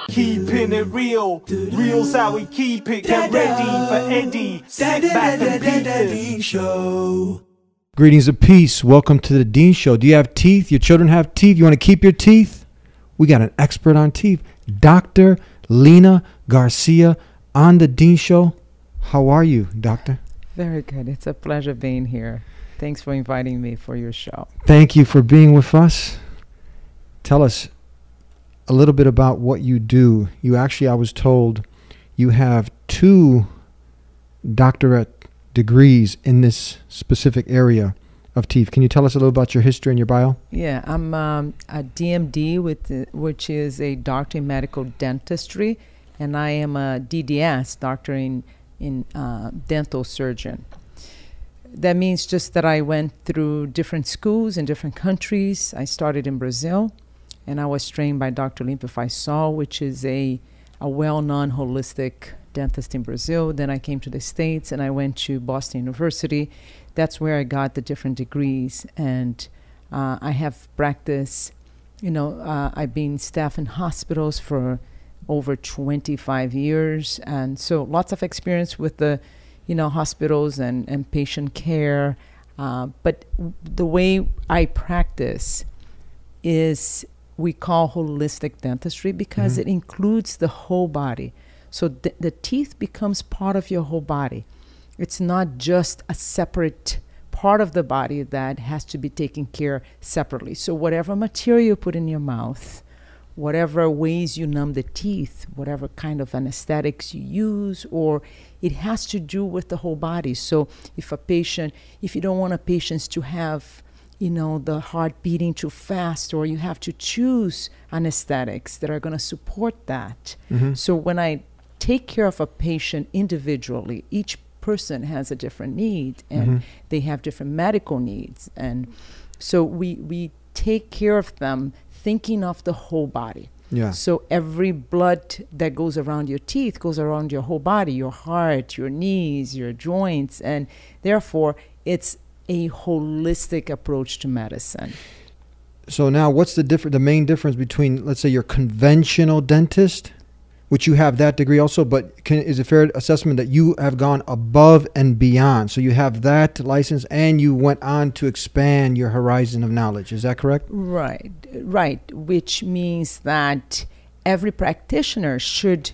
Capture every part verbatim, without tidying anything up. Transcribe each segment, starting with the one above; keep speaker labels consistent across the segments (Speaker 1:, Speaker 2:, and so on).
Speaker 1: Keeping it real, real's how we keep it. Get ready for Eddie. Sit back and beat this.
Speaker 2: Greetings of peace. Welcome to the Dean Show. Do you have teeth? Your children have teeth? You want to keep your teeth? We got an expert on teeth, Doctor Lena Garcia, on the Dean Show. How are you, doctor?
Speaker 3: Very good. It's a pleasure being here. Thanks for inviting me for your show.
Speaker 2: Thank you for being with us. Tell us a little bit about what you do. You actually, I was told, you have two doctorate degrees in this specific area of teeth. Can you tell us a little about your history and your bio?
Speaker 3: Yeah, I'm um, a D M D, with the, which is a doctor in medical dentistry, and I am a D D S, doctor in, in uh, dental surgeon. That means just that I went through different schools in different countries. I started in Brazil, and I was trained by Doctor Limpo Faisal, which is a, a well-known holistic dentist in Brazil. Then I came to the States, and I went to Boston University. That's where I got the different degrees. And uh, I have practiced, you know, uh, I've been staff in hospitals for over twenty-five years. And so lots of experience with the, you know, hospitals and, and patient care. Uh, but the way I practice is we call holistic dentistry because mm-hmm. it includes the whole body. So th- the teeth becomes part of your whole body. It's not just a separate part of the body that has to be taken care separately. So whatever material you put in your mouth, whatever ways you numb the teeth, whatever kind of anesthetics you use, or it has to do with the whole body. So if a patient, if you don't want a patient to have, you know, the heart beating too fast, or you have to choose anesthetics that are going to support that. Mm-hmm. So when I take care of a patient individually, each person has a different need, and mm-hmm. they have different medical needs. And so we, we take care of them thinking of the whole body.
Speaker 2: Yeah.
Speaker 3: So every blood that goes around your teeth goes around your whole body, your heart, your knees, your joints, and therefore it's a holistic approach to medicine.
Speaker 2: So now what's the difference, the main difference between, let's say, your conventional dentist, which you have that degree also, but can, is it fair assessment that you have gone above and beyond? So you have that license and you went on to expand your horizon of knowledge. Is that correct?
Speaker 3: Right, right. Which means that every practitioner should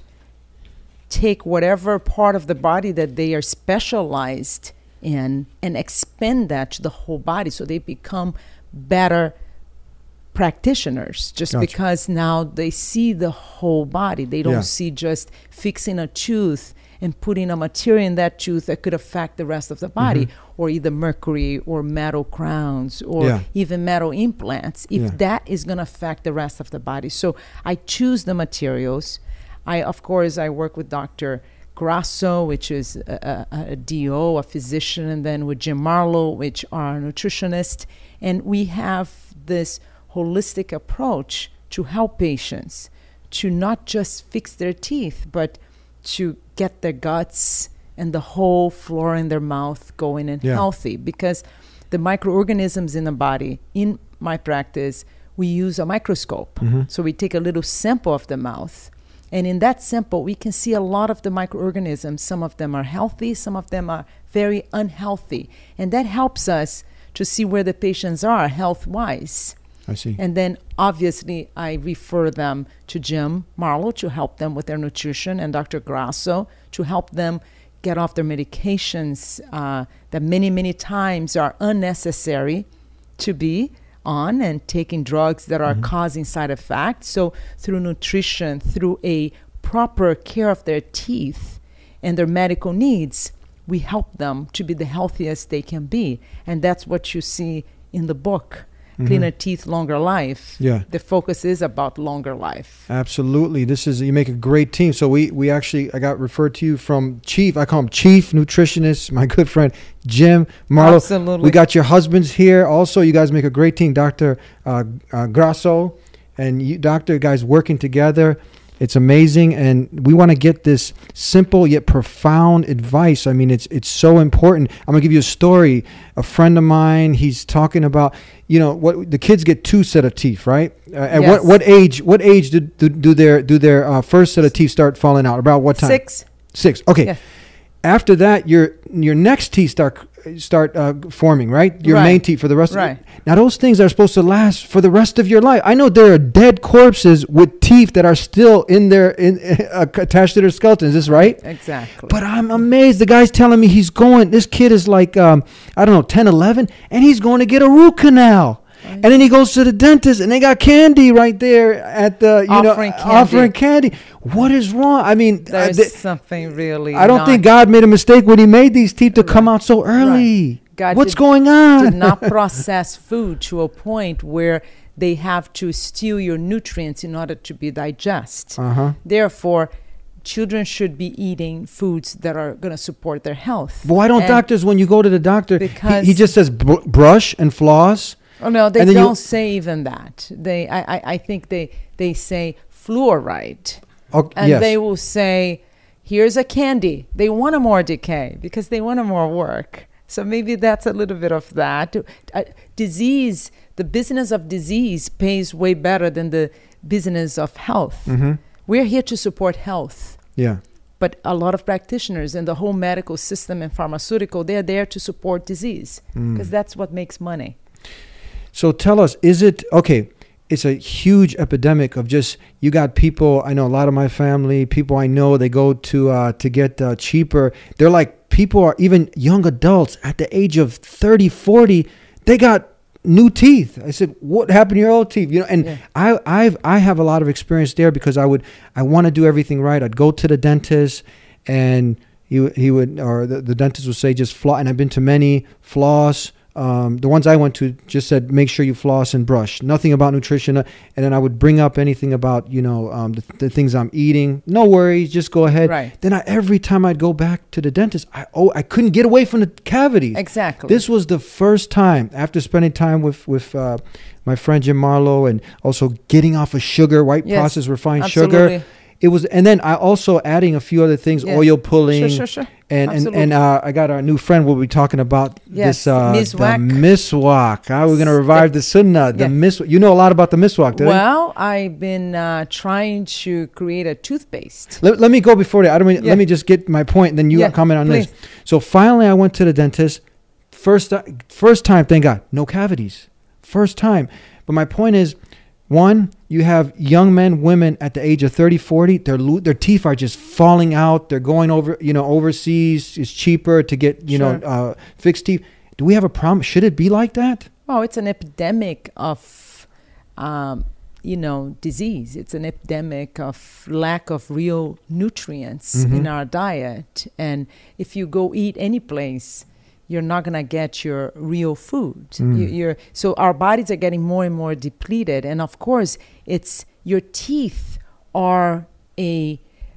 Speaker 3: take whatever part of the body that they are specialized in and expand that to the whole body, so they become better practitioners, just gotcha. Because now they see the whole body. They don't yeah. see just fixing a tooth and putting a material in that tooth that could affect the rest of the body, mm-hmm. or either mercury or metal crowns or yeah. even metal implants, if yeah. that is going to affect the rest of the body. So I choose the materials. I, of course, I work with Doctor Grasso, which is a, a, a D O, a physician, and then with Jim Marlowe, which are a nutritionist. And we have this holistic approach to help patients to not just fix their teeth, but to get their guts and the whole flora in their mouth going and yeah. healthy. Because the microorganisms in the body, in my practice, we use a microscope. Mm-hmm. So we take a little sample of the mouth. And in that sample, we can see a lot of the microorganisms. Some of them are healthy, some of them are very unhealthy. And that helps us to see where the patients are health-wise.
Speaker 2: I see.
Speaker 3: And then, obviously, I refer them to Jim Marlowe to help them with their nutrition, and Doctor Grasso to help them get off their medications uh, that many, many times are unnecessary to be on, and taking drugs that are mm-hmm. causing side effects. So through nutrition, through a proper care of their teeth and their medical needs, we help them to be the healthiest they can be. And that's what you see in the book, mm-hmm. Cleaner Teeth, Longer Life.
Speaker 2: Yeah.
Speaker 3: The focus is about longer life.
Speaker 2: Absolutely. This is, you make a great team. So we, we actually, I got referred to you from Chief, I call him Chief Nutritionist, my good friend, Jim Marlowe.
Speaker 3: Absolutely.
Speaker 2: We got your husbands here. Also, you guys make a great team, Doctor Uh, uh, Grasso and you, Doctor, guys working together. It's amazing, and we want to get this simple yet profound advice. I mean, it's it's so important. I'm gonna give you a story. A friend of mine, he's talking about, you know, what the kids get two set of teeth, right? Uh, at
Speaker 3: Yes.
Speaker 2: what what age? What age do do, do their do their uh, first set of teeth start falling out? About what time?
Speaker 3: Six.
Speaker 2: Six. Okay.
Speaker 3: Yes.
Speaker 2: After that, your your next teeth start start uh, forming, right? Your
Speaker 3: Right.
Speaker 2: main teeth for the rest.
Speaker 3: Right.
Speaker 2: Of Now those things are supposed to last for the rest of your life. I know there are dead corpses with teeth that are still in their in uh, attached to their skeleton. Is this right?
Speaker 3: Exactly.
Speaker 2: But I'm amazed. The guy's telling me he's going. This kid is like um, I don't know, ten, eleven, and he's going to get a root canal. And then he goes to the dentist, and they got candy right there at the, you
Speaker 3: Offering
Speaker 2: know,
Speaker 3: candy.
Speaker 2: offering candy. What is wrong? I mean, uh,
Speaker 3: There's
Speaker 2: th-
Speaker 3: something really.
Speaker 2: I don't
Speaker 3: not,
Speaker 2: think God made a mistake when he made these teeth to come out so early.
Speaker 3: God
Speaker 2: What's
Speaker 3: did-
Speaker 2: going on?
Speaker 3: did not process food to a point where they have to steal your nutrients in order to be digest.
Speaker 2: Uh-huh.
Speaker 3: Therefore, children should be eating foods that are going to support their health.
Speaker 2: But why don't
Speaker 3: And-
Speaker 2: doctors, when you go to the doctor, he,
Speaker 3: Because-
Speaker 2: he just says br- brush and floss?
Speaker 3: Oh no, they
Speaker 2: And then you-
Speaker 3: don't say even that. They, I, I, I think they, they say fluoride,
Speaker 2: Oh,
Speaker 3: and
Speaker 2: yes.
Speaker 3: they will say, "Here's a candy." They want a more decay because they want a more work. So maybe that's a little bit of that. Uh, disease, the business of disease pays way better than the business of health.
Speaker 2: Mhm.
Speaker 3: We're here to support health.
Speaker 2: Yeah.
Speaker 3: But a lot of practitioners and the whole medical system and pharmaceutical, they're there to support disease because
Speaker 2: Mm.
Speaker 3: that's what makes money.
Speaker 2: So tell us, is it, okay, it's a huge epidemic of just, you got people, I know a lot of my family, people I know, they go to uh, to get uh, cheaper. They're like, people are, even young adults at the age of thirty, forty, they got new teeth. I said, what happened to your old teeth? You know, and
Speaker 3: Yeah.
Speaker 2: I I've I have a lot of experience there because I would I want to do everything right. I'd go to the dentist, and he he would, or the, the dentist would say just floss, and I've been to many, floss. Um, the ones I went to just said make sure you floss and brush. Nothing about nutrition, uh, and then I would bring up anything about, you know, um, the, the things I'm eating. No worries, just go ahead.
Speaker 3: Right.
Speaker 2: Then I, every time I'd go back to the dentist, I oh I couldn't get away from the cavities.
Speaker 3: Exactly.
Speaker 2: This was the first time after spending time with with uh, my friend Jim Marlowe, and also getting off of sugar, white
Speaker 3: Yes,
Speaker 2: processed refined
Speaker 3: absolutely.
Speaker 2: sugar. It was, and then I also adding a few other things,
Speaker 3: Yeah.
Speaker 2: oil pulling,
Speaker 3: Sure, sure, sure.
Speaker 2: and and
Speaker 3: Absolutely.
Speaker 2: and uh, I got our new friend. We'll be talking about
Speaker 3: Yes,
Speaker 2: this uh,
Speaker 3: miswak.
Speaker 2: the miswak. How we're gonna revive the sunnah. The
Speaker 3: Yeah.
Speaker 2: mis. You know a lot about the miswak, do you?
Speaker 3: Well, I've been uh, trying to create a toothpaste.
Speaker 2: Let, let me go before that. I don't mean,
Speaker 3: Yeah.
Speaker 2: let me just get my point, and then you
Speaker 3: Yeah,
Speaker 2: comment on
Speaker 3: please.
Speaker 2: this. So finally, I went to the dentist. First, uh, first time, thank God, no cavities. First time. But my point is, one, you have young men, women at the age of thirty, forty, their lo- their teeth are just falling out. They're going over, you know, overseas. It's cheaper to get, you know,
Speaker 3: Sure.
Speaker 2: uh, fixed teeth. Do we have a problem? Should it be like that?
Speaker 3: Oh, it's an epidemic of, um, you know, disease. It's an epidemic of lack of real nutrients
Speaker 2: Mhm.
Speaker 3: in our diet. And if you go eat any place, you're not going to get your real food.
Speaker 2: Mm.
Speaker 3: You, you're, so our bodies are getting more and more depleted. And of course, it's your teeth are a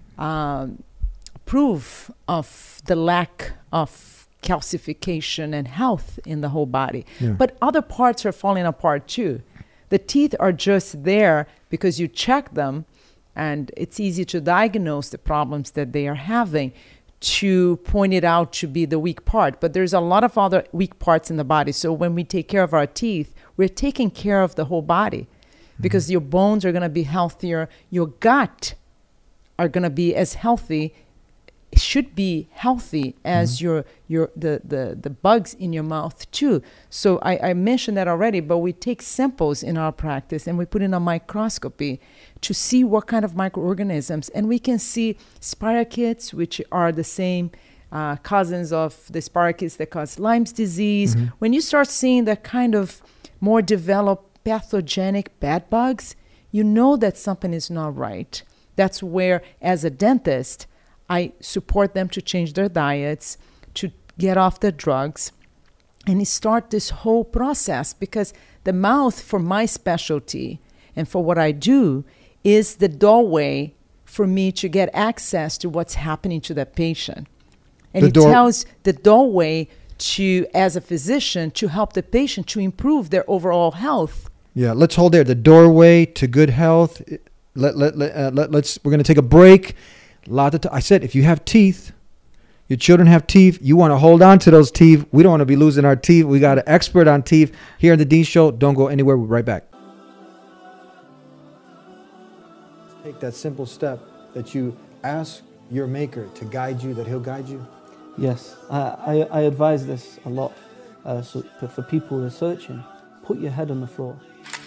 Speaker 3: um, proof of the lack of calcification and health in the whole body.
Speaker 2: Yeah.
Speaker 3: But other parts are falling apart too. The teeth are just there because you check them, and it's easy to diagnose the problems that they are having, to point it out to be the weak part. But there's a lot of other weak parts in the body. So when we take care of our teeth, we're taking care of the whole body, because your bones are going to be healthier. Your gut are going to be as healthy, should be healthy as your your the, the the bugs in your mouth too. So I, I mentioned that already, but we take samples in our practice and we put in a microscopy to see what kind of microorganisms, and we can see spirochetes, which are the same uh, cousins of the spirochetes that cause Lyme's disease.
Speaker 2: Mm-hmm.
Speaker 3: When you start seeing that kind of more developed pathogenic bed bugs, you know that something is not right. That's where, as a dentist, I support them to change their diets, to get off the drugs, and start this whole process, because the mouth, for my specialty and for what I do, is the doorway for me to get access to what's happening to the patient. And
Speaker 2: The
Speaker 3: it
Speaker 2: door-
Speaker 3: tells the doorway to, as a physician, to help the patient to improve their overall health.
Speaker 2: Yeah, let's hold there. The doorway to good health. let let, let, uh, let let's we're gonna take a break. A lot of t- I said if you have teeth, your children have teeth, you want to hold on to those teeth. We don't want to be losing our teeth. We got an expert on teeth here in the Dean Show. Don't go anywhere. We'll be right back. Take that simple step that you ask your maker to guide you, that he'll guide you.
Speaker 4: Yes, I, I, I advise this a lot. Uh, so for people who are searching, put your head on the floor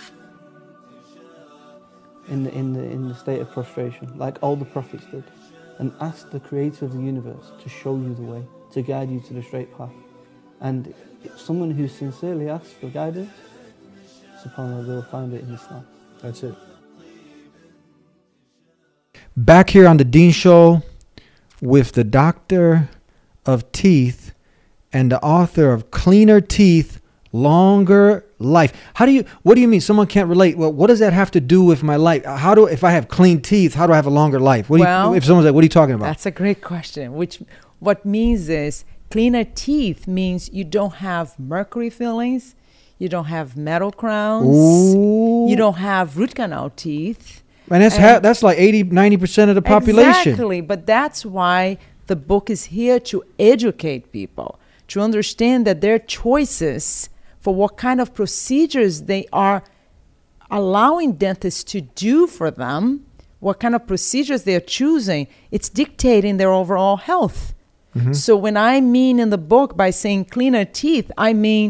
Speaker 4: in the, in the, in the state of prostration, like all the prophets did, and ask the creator of the universe to show you the way, to guide you to the straight path. And someone who sincerely asks for guidance, subhanAllah, they'll find it in Islam.
Speaker 2: That's it. Back here on the Dean Show with the doctor of teeth and the author of Cleaner Teeth, Longer Life. How do you, what do you mean? Someone can't relate. Well, what does that have to do with my life? How do, if I have clean teeth, how do I have a longer life? What
Speaker 3: well,
Speaker 2: do you, if someone's like, what are you talking about?
Speaker 3: That's a great question, which what means is cleaner teeth means you don't have mercury fillings, you don't have metal crowns,
Speaker 2: Ooh.
Speaker 3: you don't have root canal teeth.
Speaker 2: And that's,
Speaker 3: and
Speaker 2: ha- that's like eighty, ninety percent of the population.
Speaker 3: Exactly, but that's why the book is here to educate people, to understand that their choices for what kind of procedures they are allowing dentists to do for them, what kind of procedures they are choosing, it's dictating their overall health. Mm-hmm. So when I mean in the book by saying cleaner teeth, I mean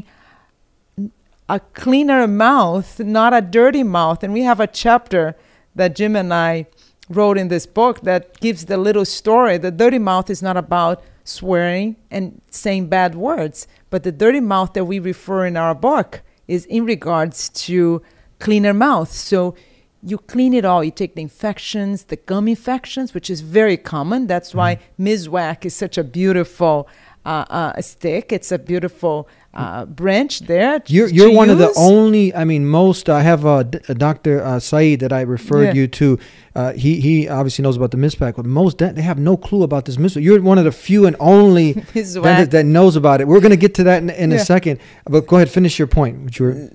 Speaker 3: a cleaner mouth, not a dirty mouth. And we have a chapter that Jim and I wrote in this book that gives the little story. The dirty mouth is not about swearing and saying bad words, but the dirty mouth that we refer in our book is in regards to cleaner mouth. So you clean it all. You take the infections, the gum infections, which is very common. That's mm-hmm. why Miswak is such a beautiful uh, uh, stick. It's a beautiful uh, branch there.
Speaker 2: You're you're one use. of the only. I mean, most. I have uh, D- Doctor Uh, Saeed that I referred yeah. you to. Uh, he he obviously knows about the Miswak, but most dent- they have no clue about this Miswak. You're one of the few and only dentists that knows about it. We're going to get to that in, in yeah. a second. But go ahead, finish your point. Which you were.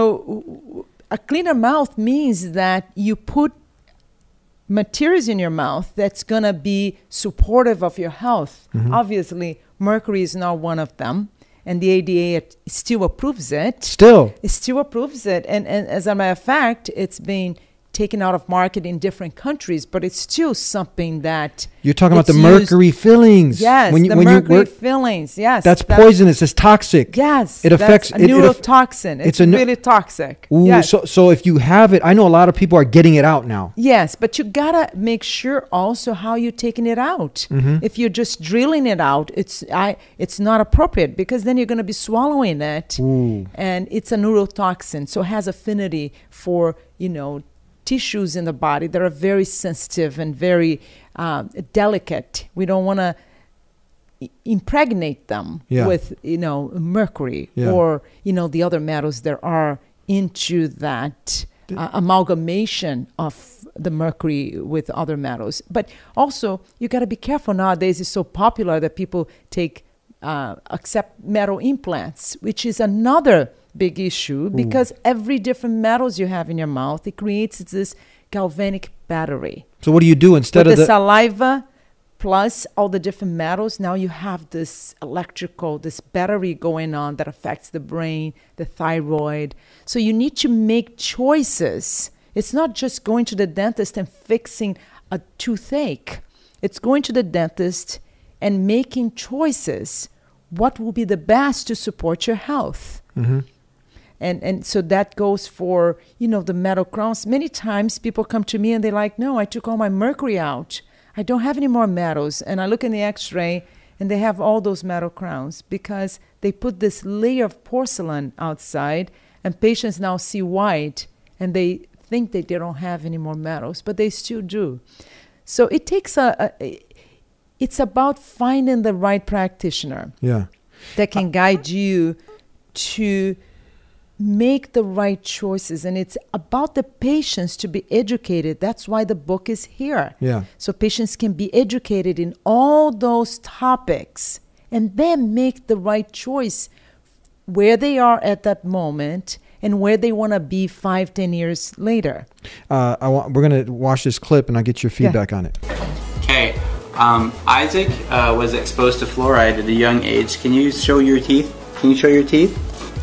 Speaker 3: So, a cleaner mouth means that you put materials in your mouth that's going to be supportive of your health. Mm-hmm. Obviously, mercury is not one of them. And the A D A still approves it.
Speaker 2: Still?
Speaker 3: It still approves it. And, and as a matter of fact, it's been taken out of market in different countries, but it's still something that...
Speaker 2: You're talking about the mercury used, fillings.
Speaker 3: Yes, when you, the when mercury you work, fillings, yes.
Speaker 2: That's, that's poisonous. It's toxic.
Speaker 3: Yes.
Speaker 2: It affects...
Speaker 3: That's a
Speaker 2: it,
Speaker 3: neurotoxin.
Speaker 2: It,
Speaker 3: it's, it's a really toxic.
Speaker 2: Ooh,
Speaker 3: yes.
Speaker 2: so, so if you have it, I know a lot of people are getting it out now.
Speaker 3: Yes, but you got to make sure also how you're taking it out. Mm-hmm. If you're just drilling it out, it's I it's not appropriate because then you're going to be swallowing it.
Speaker 2: Ooh.
Speaker 3: And it's a neurotoxin, so it has affinity for, you know, tissues in the body that are very sensitive and very uh, delicate. We don't want to impregnate them
Speaker 2: yeah.
Speaker 3: with, you know, mercury
Speaker 2: yeah.
Speaker 3: or, you know, the other metals that are into that uh, amalgamation of the mercury with other metals. But also, you got to be careful nowadays. It's so popular that people take, uh, accept metal implants, which is another big issue because Ooh. every different metals you have in your mouth, it creates this galvanic battery.
Speaker 2: So what do you do instead
Speaker 3: With
Speaker 2: of
Speaker 3: the,
Speaker 2: the
Speaker 3: saliva plus all the different metals? Now you have this electrical, this battery going on that affects the brain, the thyroid. So you need to make choices. It's not just going to the dentist and fixing a toothache. It's going to the dentist and making choices. What will be the best to support your health?
Speaker 2: Mm-hmm.
Speaker 3: And and so that goes for, you know, the metal crowns. Many times people come to me and they're like, no, I took all my mercury out. I don't have any more metals. And I look in the x-ray and they have all those metal crowns because they put this layer of porcelain outside and patients now see white and they think that they don't have any more metals, but they still do. So it takes a, a it's about finding the right practitioner
Speaker 2: yeah.
Speaker 3: that can guide you to make the right choices. And it's about the patients to be educated. That's why the book is here.
Speaker 2: Yeah.
Speaker 3: So patients can be educated in all those topics and then make the right choice where they are at that moment and where they want to be five, ten years later.
Speaker 2: Uh, I want, we're going to watch this clip and I'll get your feedback yeah. on it.
Speaker 5: Okay. Um, Isaac uh, was exposed to fluoride at a young age. Can you show your teeth? Can you show your teeth?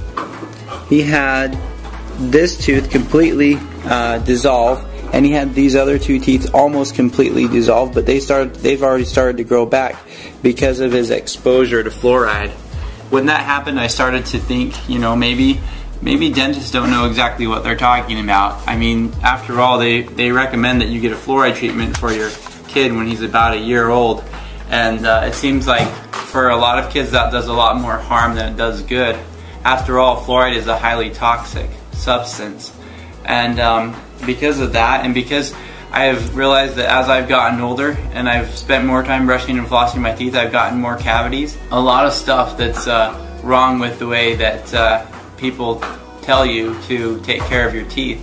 Speaker 5: He had this tooth completely uh, dissolve, and he had these other two teeth almost completely dissolved, but they started, they've already started to grow back because of his exposure to fluoride. When that happened, I started to think, you know, maybe maybe dentists don't know exactly what they're talking about. I mean, after all, they, they recommend that you get a fluoride treatment for your kid when he's about a year old, and uh, it seems like for a lot of kids that does a lot more harm than it does good. After all, fluoride is a highly toxic substance, and um, because of that, and because I have realized that as I've gotten older and I've spent more time brushing and flossing my teeth, I've gotten more cavities. A lot of stuff that's uh, wrong with the way that uh, people tell you to take care of your teeth.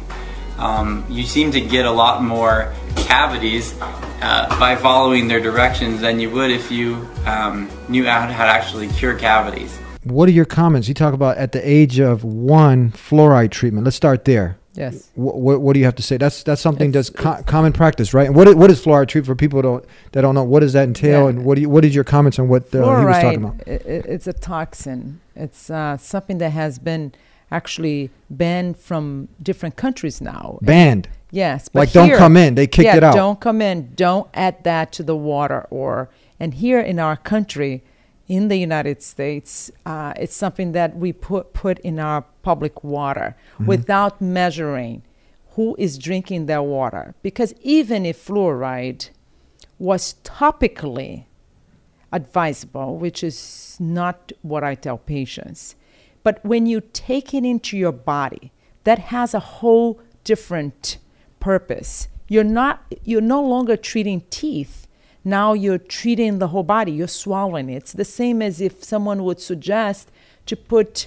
Speaker 5: Um, you seem to get a lot more cavities uh, by following their directions than you would if you um, knew how to actually cure cavities.
Speaker 2: What are your comments? You talk about at the age of one fluoride treatment. Let's start there.
Speaker 3: Yes.
Speaker 2: What, what, what do you have to say? That's that's something
Speaker 3: It's-
Speaker 2: that's co- common practice, right? And what is, what is fluoride treatment for people who don't that don't know? What does that entail?
Speaker 3: Yeah.
Speaker 2: And what do you, what is your comments on what uh, he was talking
Speaker 3: Fluoride,
Speaker 2: about?
Speaker 3: i- i- it's a toxin. It's uh, something that has been actually banned from different countries now.
Speaker 2: Banned.
Speaker 3: Yes, but
Speaker 2: Like don't
Speaker 3: here-
Speaker 2: come in. They kicked
Speaker 3: yeah,
Speaker 2: it out.
Speaker 3: Don't come in. Don't add that to the water. Or and here in our country, in the United States, uh, it's something that we put put in our public water
Speaker 2: Mm-hmm.
Speaker 3: without measuring who is drinking their water. Because even if fluoride was topically advisable, which is not what I tell patients, but when you take it into your body, that has a whole different purpose. You're not, you're no longer treating teeth. Now you're treating the whole body. You're swallowing it. It's the same as if someone would suggest to put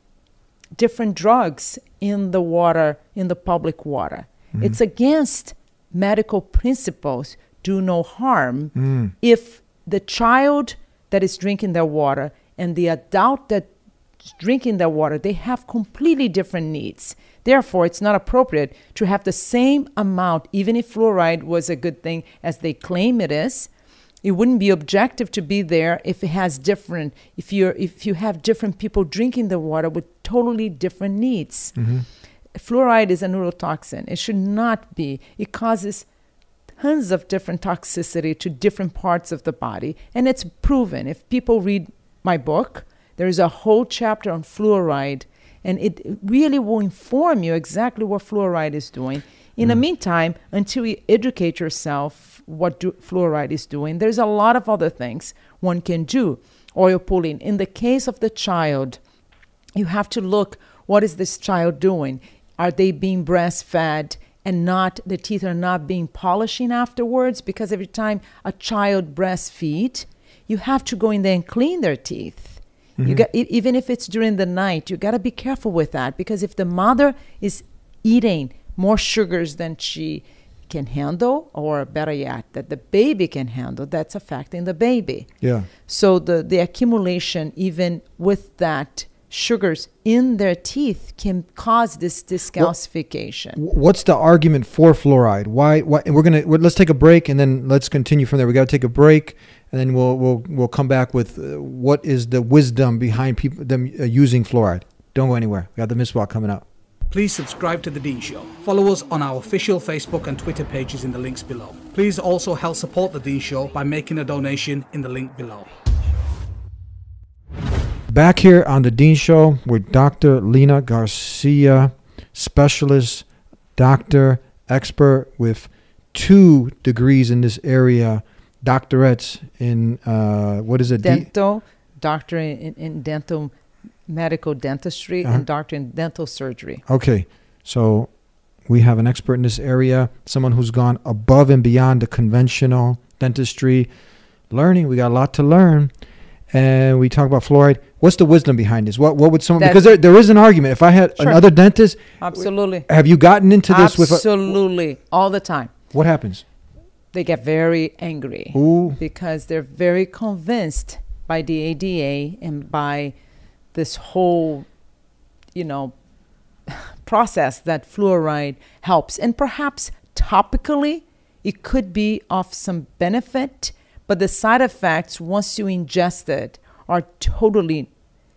Speaker 3: different drugs in the water, in the public water. Mm-hmm. It's against medical principles, do no harm,
Speaker 2: Mm.
Speaker 3: if the child that is drinking their water and the adult that's drinking their water, they have completely different needs. Therefore, it's not appropriate to have the same amount, even if fluoride was a good thing as they claim it is. It wouldn't be objective to be there if it has different, if you're, if you have different people drinking the water with totally different needs.
Speaker 2: Mm-hmm.
Speaker 3: Fluoride is a neurotoxin. It should not be. It causes tons of different toxicity to different parts of the body, and it's proven. If people read my book, there's a whole chapter on fluoride, and it really will inform you exactly what fluoride is doing. In mm. the meantime, until you educate yourself what do, fluoride is doing, there's a lot of other things one can do. Oil pulling. In the case of the child, you have to look, what is this child doing? Are they being breastfed and not, the teeth are not being polishing afterwards? Because every time a child breastfeed, you have to go in there and clean their teeth. Mm-hmm. You got, even if it's during the night, you got to be careful with that, because if the mother is eating more sugars than she can handle, or better yet, that the baby can handle, that's affecting the baby.
Speaker 2: Yeah.
Speaker 3: So the, the accumulation, even with that sugars in their teeth, can cause this discalcification.
Speaker 2: What's the argument for fluoride? Why? Why? We're gonna we're, let's take a break and then let's continue from there. We got to take a break and then we'll we'll we'll come back with uh, what is the wisdom behind people them uh, using fluoride. Don't go anywhere. We got the Miswak coming up.
Speaker 6: Please subscribe to The Dean Show. Follow us on our official Facebook and Twitter pages in the links below. Please also help support The Dean Show by making a donation in the link below.
Speaker 2: Back here on The Dean Show with Doctor Lina Garcia, specialist, doctor, expert with two degrees in this area, doctorates in, uh, what is it?
Speaker 3: Dental, doctor in, in dental medical dentistry,
Speaker 2: Uh-huh.
Speaker 3: and doctor in dental surgery.
Speaker 2: Okay, so we have an expert in this area, someone who's gone above and beyond the conventional dentistry learning. We got a lot to learn, and we talk about fluoride. What's the wisdom behind this? What what would someone,
Speaker 3: That's-
Speaker 2: because there there is an argument. If I had
Speaker 3: Sure.
Speaker 2: another dentist,
Speaker 3: Absolutely.
Speaker 2: have you gotten into this with a,
Speaker 3: Absolutely. All the time.
Speaker 2: what happens?
Speaker 3: They get very angry
Speaker 2: Ooh.
Speaker 3: because they're very convinced by the A D A and by this whole, you know, process that fluoride helps. And perhaps topically, it could be of some benefit, but the side effects, once you ingest it, are totally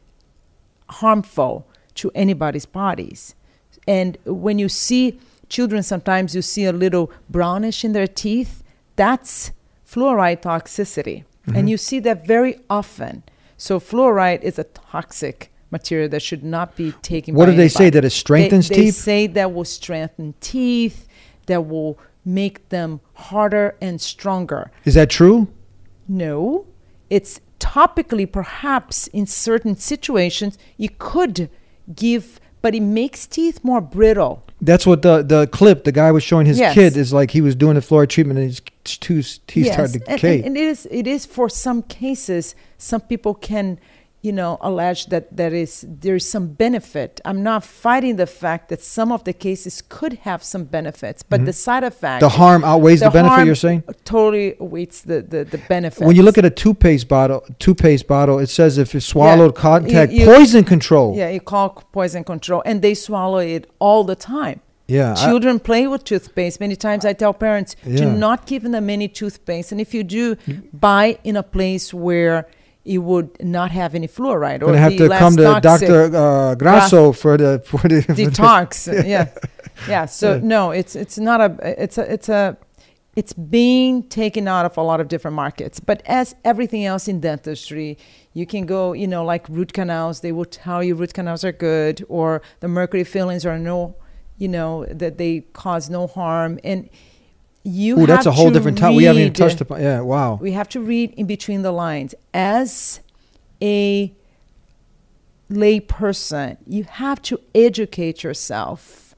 Speaker 3: harmful to anybody's bodies. And when you see children, sometimes you see a little brownish in their teeth, that's fluoride toxicity. Mm-hmm. And you see that very often. So fluoride is a toxic material that should not be taken
Speaker 2: What
Speaker 3: by
Speaker 2: do they
Speaker 3: anybody.
Speaker 2: say? That it strengthens
Speaker 3: they, they
Speaker 2: teeth?
Speaker 3: They say that will strengthen teeth, that will make them harder and stronger.
Speaker 2: Is that true?
Speaker 3: No. It's topically, perhaps in certain situations, you could give, but it makes teeth more brittle.
Speaker 2: That's what the the clip the guy was showing his
Speaker 3: Yes.
Speaker 2: kid is like he was doing the fluoride treatment and his two teeth
Speaker 3: Yes,
Speaker 2: started to
Speaker 3: and,
Speaker 2: decay.
Speaker 3: and, and it is it is for some cases, some people can, you know, allege that there is there is some benefit. I'm not fighting the fact that some of the cases could have some benefits, but the side effect,
Speaker 2: the harm outweighs the,
Speaker 3: the
Speaker 2: benefit,
Speaker 3: harm
Speaker 2: you're saying?
Speaker 3: totally weights the the, the benefit.
Speaker 2: When you look at a toothpaste bottle, toothpaste bottle, it says if it's swallowed,
Speaker 3: Yeah.
Speaker 2: contact,
Speaker 3: You- you-
Speaker 2: poison control.
Speaker 3: yeah, you call poison control, and they swallow it all the time.
Speaker 2: Yeah, I-
Speaker 3: Children play with toothpaste. Many times I tell parents,
Speaker 2: Yeah.
Speaker 3: do not give them any toothpaste. And if you do, buy in a place where it would not have any fluoride.
Speaker 2: Gonna
Speaker 3: or
Speaker 2: have
Speaker 3: be
Speaker 2: to
Speaker 3: less
Speaker 2: come to
Speaker 3: toxic.
Speaker 2: Doctor Uh, Grasso for the for the for the-
Speaker 3: Detox. yeah. Yeah. So
Speaker 2: Yeah.
Speaker 3: no, it's it's not a it's a it's a it's being taken out of a lot of different markets. But as everything else in dentistry, you can go, you know, like root canals, they will tell you root canals are good, or the mercury fillings are no, you know, that they cause no harm. And you
Speaker 2: Ooh,
Speaker 3: have
Speaker 2: that's a whole
Speaker 3: to
Speaker 2: different topic. We haven't even
Speaker 3: read-
Speaker 2: touched upon. Yeah, wow.
Speaker 3: we have to read in between the lines. As a lay person, you have to educate yourself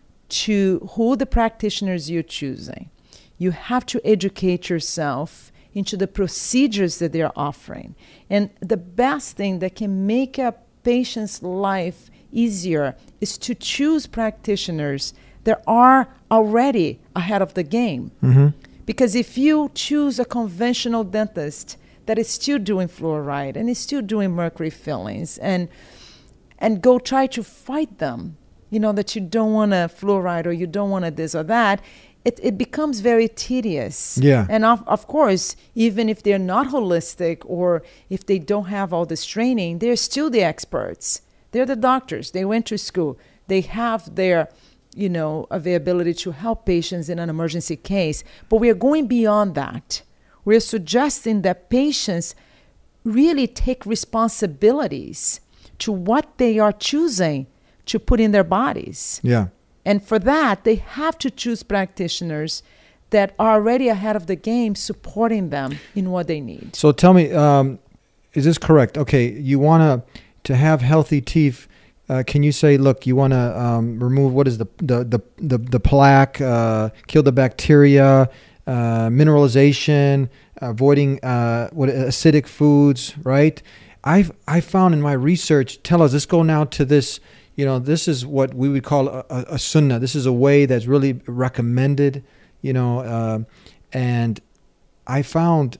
Speaker 3: to who the practitioners you're choosing. You have to educate yourself into the procedures that they're offering. And the best thing that can make a patient's life easier is to choose practitioners that are already ahead of the game.
Speaker 2: Mm-hmm.
Speaker 3: Because if you choose a conventional dentist that is still doing fluoride and is still doing mercury fillings and and go try to fight them, you know, that you don't want a fluoride or you don't want a this or that, it, it becomes very tedious.
Speaker 2: Yeah.
Speaker 3: And of, of course, even if they're not holistic or if they don't have all this training, they're still the experts. They're the doctors. They went to school. They have their, you know, availability to help patients in an emergency case. But we are going beyond that. We're suggesting that patients really take responsibilities to what they are choosing to put in their bodies.
Speaker 2: Yeah.
Speaker 3: And for that, they have to choose practitioners that are already ahead of the game, supporting them in what they need.
Speaker 2: So tell me, um, is this correct? Okay, you want to to have healthy teeth. Uh, can you say, look, you want to um, remove what is the the the the, the plaque, uh, kill the bacteria, uh, mineralization, avoiding uh, what acidic foods, right? I've I found in my research. Tell us. Let's go now to this. You know, this is what we would call a, a, a sunnah. This is a way that's really recommended. You know, uh, and I found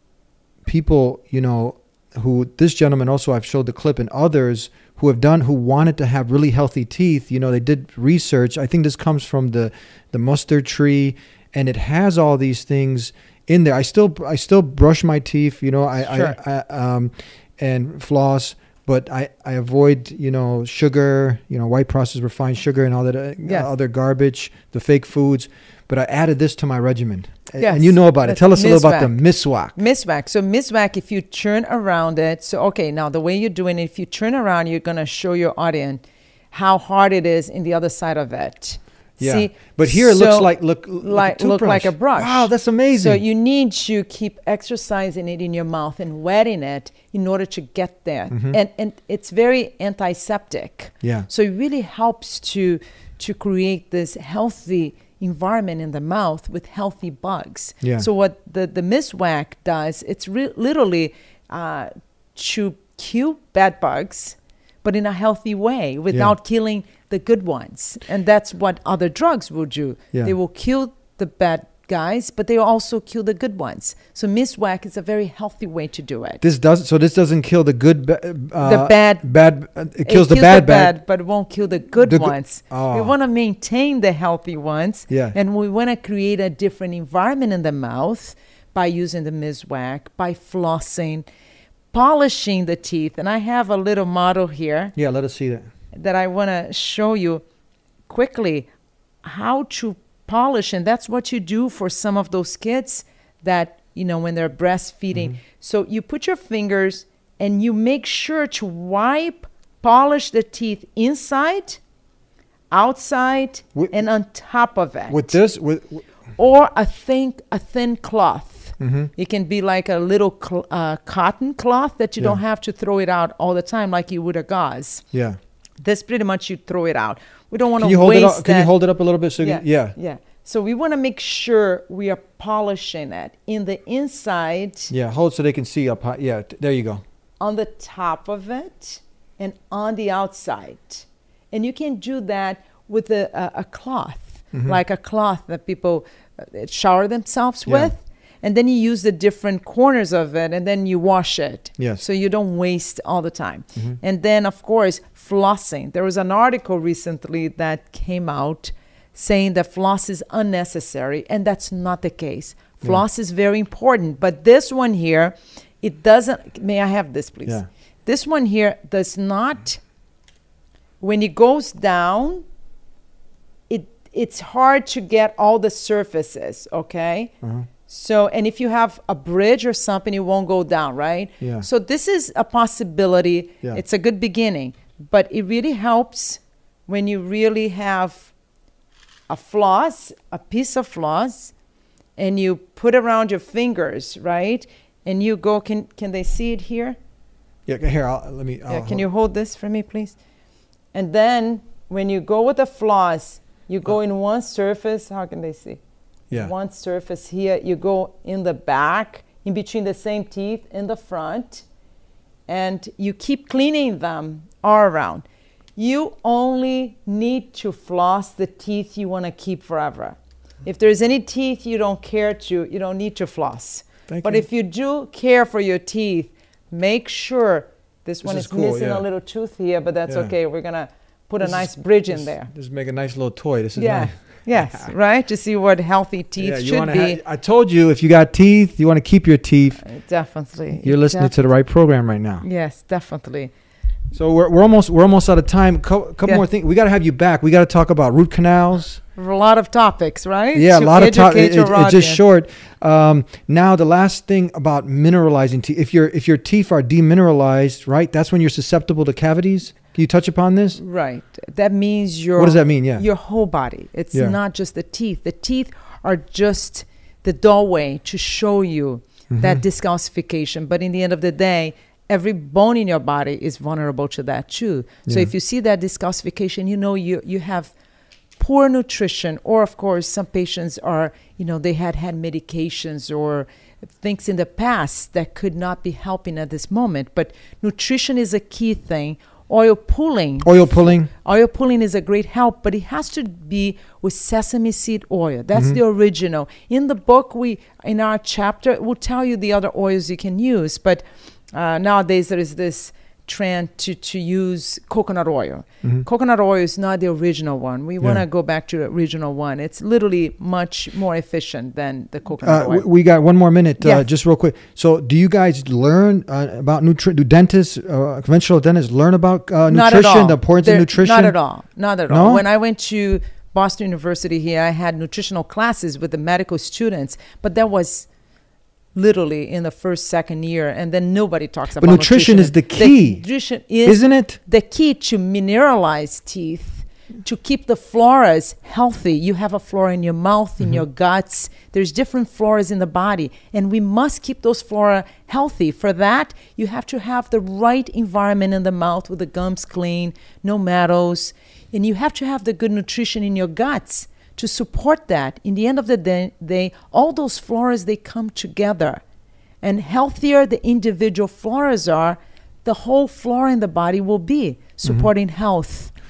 Speaker 2: people, you know, who this gentleman also, I've showed the clip, and others who have done, who wanted to have really healthy teeth. You know, they did research. I think this comes from the the mustard tree, and it has all these things in there. I still I still brush my teeth. You know, I,
Speaker 3: Sure.
Speaker 2: I, I um and floss. But I, I avoid, you know, sugar, you know, white processed refined sugar and all that uh,
Speaker 3: Yes.
Speaker 2: other garbage, the fake foods. But I added this to my regimen. A-
Speaker 3: Yes.
Speaker 2: And you know about it.
Speaker 3: That's
Speaker 2: Tell us a little about the miswak.
Speaker 3: Miswak. So miswak, if you turn around it, so okay, now the way you're doing it, if you turn around, you're going to show your audience how hard it is in the other side of it.
Speaker 2: Yeah.
Speaker 3: See,
Speaker 2: But here it
Speaker 3: so
Speaker 2: looks like look
Speaker 3: like
Speaker 2: like a
Speaker 3: look like a
Speaker 2: toothbrush.
Speaker 3: brush.
Speaker 2: Wow, that's amazing.
Speaker 3: So you need to keep exercising it in your mouth and wetting it in order to get there.
Speaker 2: Mhm.
Speaker 3: And and it's very antiseptic.
Speaker 2: Yeah.
Speaker 3: So it really helps to to create this healthy environment in the mouth with healthy bugs.
Speaker 2: Yeah.
Speaker 3: So what the the miswak does, it's re- literally uh, to kill bad bugs, but in a healthy way without killing the good ones. And that's what other drugs will do.
Speaker 2: Yeah.
Speaker 3: They will kill the bad guys, but they also kill the good ones. So Miswak is a very healthy way to do it.
Speaker 2: This does so. This doesn't kill the good. ba- Uh,
Speaker 3: The bad-
Speaker 2: Bad. Uh, it kills
Speaker 3: it
Speaker 2: the bad. Bad.
Speaker 3: but it won't kill the good
Speaker 2: The goo-
Speaker 3: ones.
Speaker 2: Oh.
Speaker 3: We want to maintain the healthy ones.
Speaker 2: Yeah.
Speaker 3: And we want to create a different environment in the mouth by using the Miswak, by flossing, polishing the teeth. And I have a little model here
Speaker 2: Yeah. Let us see that.
Speaker 3: that I want to show you quickly how to polish. And that's what you do for some of those kids that, you know, when they're breastfeeding.
Speaker 2: Mm-hmm.
Speaker 3: So you put your fingers and you make sure to wipe, polish the teeth inside, outside,
Speaker 2: With-
Speaker 3: and on top of it.
Speaker 2: With this, with, with
Speaker 3: Or a thin, a thin cloth.
Speaker 2: Mm-hmm.
Speaker 3: It can be like a little cl- uh, cotton cloth that you
Speaker 2: Yeah.
Speaker 3: don't have to throw it out all the time like you would a gauze.
Speaker 2: yeah.
Speaker 3: This pretty much you throw it out. We don't want
Speaker 2: Can
Speaker 3: to
Speaker 2: you hold
Speaker 3: waste
Speaker 2: it? Up, can you
Speaker 3: that-
Speaker 2: hold it up a little bit? So you
Speaker 3: yeah,
Speaker 2: can- yeah.
Speaker 3: yeah. So we want to make sure we are polishing it in the inside,
Speaker 2: Yeah. Hold so they can see up high. Yeah. T- there you go.
Speaker 3: on the top of it, and on the outside. And you can do that with a, a, a cloth, like a cloth that people uh, shower themselves
Speaker 2: Yeah.
Speaker 3: with. And then you use the different corners of it, and then you wash it.
Speaker 2: Yes.
Speaker 3: So you don't waste all the time. And then, of course, flossing. There was an article recently that came out saying that floss is unnecessary, and that's not the case. Floss is very important. But this one here, it doesn't. May I have this, please?
Speaker 2: Yeah.
Speaker 3: This one here does not. When it goes down, it it's hard to get all the surfaces. Okay. So, and if you have a bridge or something, it won't go down, right?
Speaker 2: Yeah.
Speaker 3: So this is a possibility.
Speaker 2: Yeah.
Speaker 3: It's a good beginning, but it really helps when you really have a floss, a piece of floss, and you put around your fingers, right? And you go, can can they see it here?
Speaker 2: Yeah. Here. I'll, let me. I'll
Speaker 3: Yeah, can
Speaker 2: hold-
Speaker 3: you hold this for me, please? And then when you go with the floss, you go in one surface. How can they see?
Speaker 2: Yeah.
Speaker 3: One surface here. You go in the back, in between the same teeth, in the front, and you keep cleaning them all around. You only need to floss the teeth you want to keep forever. If there's any teeth you don't care to, you don't need to floss.
Speaker 2: Thank
Speaker 3: but
Speaker 2: you.
Speaker 3: if you do care for your teeth, make sure this, one
Speaker 2: is
Speaker 3: is,
Speaker 2: cool,
Speaker 3: missing
Speaker 2: yeah.
Speaker 3: a little tooth here, but that's
Speaker 2: Yeah.
Speaker 3: okay. We're gonna put
Speaker 2: This
Speaker 3: a
Speaker 2: is-
Speaker 3: nice bridge in
Speaker 2: this-
Speaker 3: there.
Speaker 2: Just make a nice little toy. This is
Speaker 3: Yeah.
Speaker 2: nice.
Speaker 3: Yes, right? To see what healthy teeth
Speaker 2: Yeah, you
Speaker 3: should
Speaker 2: wanna
Speaker 3: be.
Speaker 2: ha- I told you if you got teeth, you want to keep your teeth.
Speaker 3: Definitely.
Speaker 2: You're listening to the right program right now.
Speaker 3: Yes, definitely.
Speaker 2: So we're, we're almost we're almost out of time. Co- couple
Speaker 3: Yeah.
Speaker 2: more things. We got to have you back. We got to talk about root canals.
Speaker 3: A lot of topics, right?
Speaker 2: Yeah,
Speaker 3: To
Speaker 2: a lot of time.
Speaker 3: educate
Speaker 2: It,
Speaker 3: your
Speaker 2: it- it's just
Speaker 3: audience.
Speaker 2: short. Um, now the last thing about mineralizing teeth. If your if your teeth are demineralized, right, that's when you're susceptible to cavities. Can you touch upon this?
Speaker 3: Right. That means your
Speaker 2: What does that mean? Yeah.
Speaker 3: your whole body. It's
Speaker 2: Yeah.
Speaker 3: not just the teeth. The teeth are just the doorway to show you
Speaker 2: Mm-hmm.
Speaker 3: that discalcification. But in the end of the day, every bone in your body is vulnerable to that too. So
Speaker 2: Yeah.
Speaker 3: if you see that discalcification, you know you you have poor nutrition, or of course some patients are, you know, they had had medications or things in the past that could not be helping at this moment. But nutrition is a key thing. Oil pulling.
Speaker 2: Oil pulling.
Speaker 3: Oil pulling is a great help, but it has to be with sesame seed oil. That's
Speaker 2: Mm-hmm.
Speaker 3: the original. In the book, we in our chapter, we'll tell you the other oils you can use. But uh, nowadays, there is this trend to, to use coconut oil. Coconut oil is not the original one. We want to
Speaker 2: Mm-hmm. Yeah.
Speaker 3: go back to the original one. It's literally much more efficient than the coconut
Speaker 2: Uh,
Speaker 3: oil.
Speaker 2: we, we got one more minute, uh,
Speaker 3: Yes.
Speaker 2: just real quick. So, do you guys learn uh, about nutrition? Do dentists, uh, conventional dentists, learn about uh,
Speaker 3: Not at
Speaker 2: nutrition,
Speaker 3: all.
Speaker 2: the importance
Speaker 3: They're-
Speaker 2: of nutrition?
Speaker 3: Not at all. Not at
Speaker 2: No?
Speaker 3: all. When I went to Boston University here, I had nutritional classes with the medical students, but that was literally in the first, second year, and then nobody talks about
Speaker 2: nutrition is the key,
Speaker 3: nutrition is
Speaker 2: Isn't it?
Speaker 3: the key to mineralize teeth, to keep the floras healthy. You have a flora in your mouth, in your guts. There's different floras in the body, and we must keep those flora healthy. For that, you have to have the right environment in the mouth with the gums clean, no metals, and you have to have the good nutrition in your guts to support that. In the end of the day, they, all those floras, they come together. And healthier the individual floras are, the whole flora in the body will be supporting health.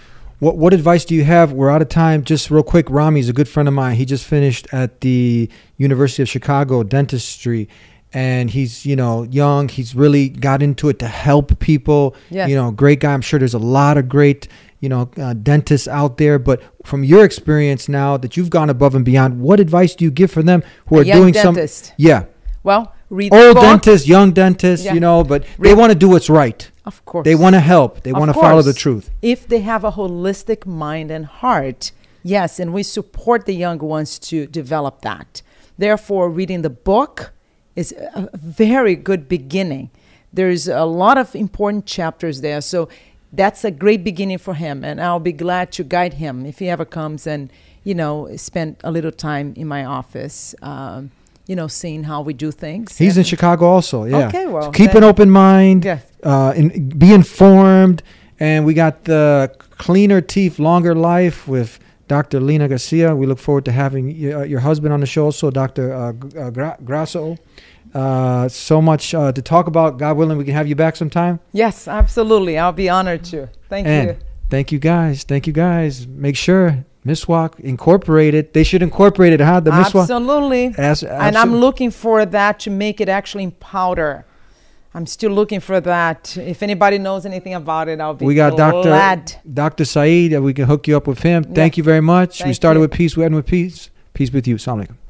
Speaker 2: what what advice do you have? We're out of time. Just real quick, Rami's a good friend of mine. He just finished at the University of Chicago dentistry, and he's, you know, young. He's really got into it to help people.
Speaker 3: Yes.
Speaker 2: You know, great guy. I'm sure there's a lot of great, you know, uh, dentists out there. But from your experience now that you've gone above and beyond, what advice do you give for them who
Speaker 3: A
Speaker 2: are
Speaker 3: young
Speaker 2: doing
Speaker 3: dentist.
Speaker 2: some? Yeah.
Speaker 3: Well, read the
Speaker 2: Old
Speaker 3: book.
Speaker 2: dentists, young dentists,
Speaker 3: Yeah.
Speaker 2: you know, but they
Speaker 3: Read-
Speaker 2: want to do what's right.
Speaker 3: Of course.
Speaker 2: They want to help. They
Speaker 3: Of
Speaker 2: want to follow the
Speaker 3: course.
Speaker 2: truth.
Speaker 3: If they have a holistic mind and heart, yes, and we support the young ones to develop that. Therefore, reading the book is a a very good beginning. There's a lot of important chapters there. So that's a great beginning for him. And I'll be glad to guide him if he ever comes and, you know, spend a little time in my office, um, you know, seeing how we do things.
Speaker 2: He's in
Speaker 3: And-
Speaker 2: Chicago also. Yeah.
Speaker 3: Okay, well,
Speaker 2: So keep
Speaker 3: then-
Speaker 2: an open mind.
Speaker 3: Yes.
Speaker 2: Uh, and be informed. And we got the Cleaner Teeth, Longer Life with Doctor Lina Garcia. We look forward to having y- uh, your husband on the show, also Doctor Uh, G- uh, Gra- Grasso. Uh, so much uh, to talk about. God willing, we can have you back sometime.
Speaker 3: Yes, absolutely. I'll be honored to. Thank
Speaker 2: and
Speaker 3: you.
Speaker 2: thank you guys. Thank you guys. Make sure Miswak incorporated. They should incorporate it, huh? The Miswak.
Speaker 3: Absolutely.
Speaker 2: As,
Speaker 3: And I'm looking for that to make it actually in powder. I'm still looking for that. If anybody knows anything about it, I'll be
Speaker 2: We got Doctor
Speaker 3: glad.
Speaker 2: Doctor Saeed. uh, We can hook you up with him. Thank
Speaker 3: Yes.
Speaker 2: you very much. we
Speaker 3: Thank
Speaker 2: started
Speaker 3: you.
Speaker 2: with peace. We end with peace. Peace with you. Assalamu alaikum.